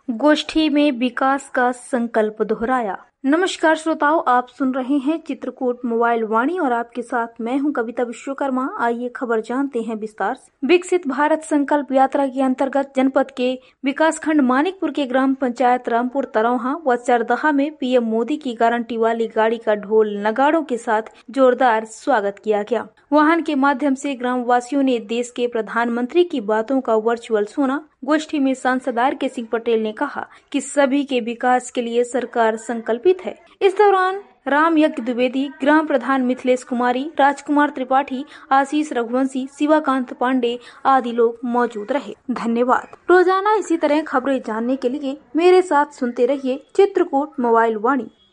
गोष्ठी में विकास का संकल्प दोहराया। नमस्कार श्रोताओं, आप सुन रहे हैं चित्रकूट मोबाइल वाणी और आपके साथ मैं हूं कविता विश्वकर्मा। आइए खबर जानते हैं विस्तार से। विकसित भारत संकल्प यात्रा के अंतर्गत जनपद के विकासखंड मानिकपुर के ग्राम पंचायत रामपुर तरौहा व चरदहा में पीएम मोदी की गारंटी वाली गाड़ी का ढोल नगाड़ों के साथ जोरदार स्वागत किया गया। वाहन के माध्यम से ग्राम वासियों ने देश के प्रधानमंत्री की बातों का वर्चुअल सुना। गोष्ठी में सांसद आर.के. सिंह पटेल ने कहा कि सभी के विकास के लिए सरकार संकल्पित है। इस दौरान राम यज्ञ द्विवेदी, ग्राम प्रधान मिथिलेश कुमारी, राजकुमार त्रिपाठी, आशीष रघुवंशी, शिवाकांत पांडे आदि लोग मौजूद रहे। धन्यवाद। रोजाना इसी तरह खबरें जानने के लिए मेरे साथ सुनते रहिए चित्रकूट मोबाइल वाणी।